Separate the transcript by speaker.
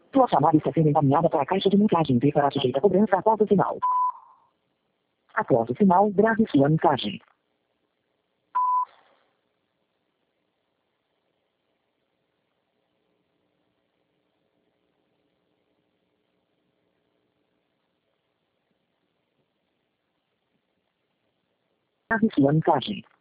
Speaker 1: Tua chamada está sendo encaminhada para a caixa de mensagem e será sujeita a cobrança após o sinal. Após o sinal, grave sua mensagem. Grave sua mensagem.